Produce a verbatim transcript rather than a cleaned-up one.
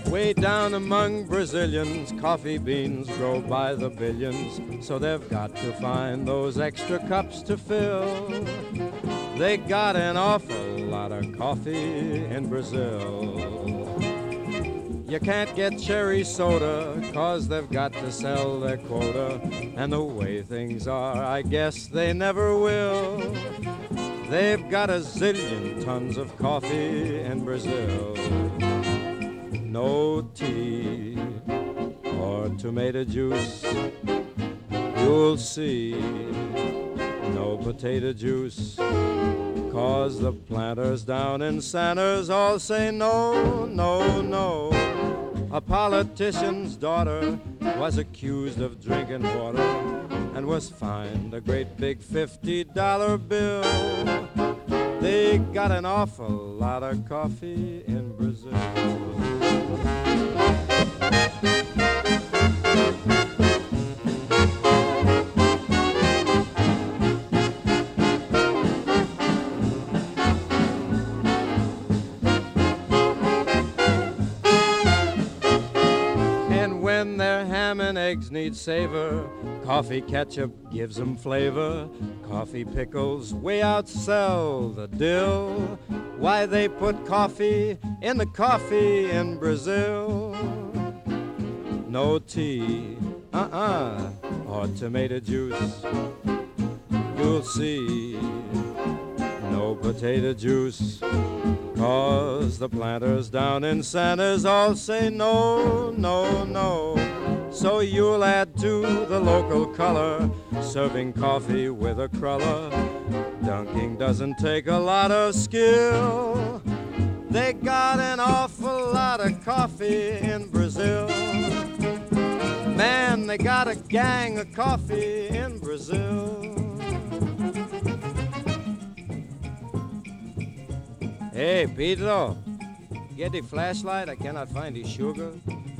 Way down among Brazilians, coffee beans grow by the billions, so they've got to find those extra cups to fill. They got an awful lot of coffee in Brazil. You can't get cherry soda, cause they've got to sell their quota, and the way things are, I guess they never will. They've got a zillion tons of coffee in Brazil. No tea or tomato juice, you'll see. No potato juice, cause the planters down in Sanders all say no, no, no. A politician's daughter was accused of drinking water and was fined a great big fifty dollar bill. They got an awful lot of coffee in Brazil. And when their ham and eggs need savor, coffee ketchup gives them flavor. Coffee pickles way outsell the dill. Why they put coffee in the coffee in Brazil. No tea, uh-uh, or tomato juice, you'll see. No potato juice, cause the planters down in Sanders all say no, no, no. So you'll add to the local color, serving coffee with a cruller. Dunking doesn't take a lot of skill. They got an awful lot of coffee in Brazil. Man, they got a gang of coffee in Brazil. Hey, Pedro, get the flashlight. I cannot find the sugar.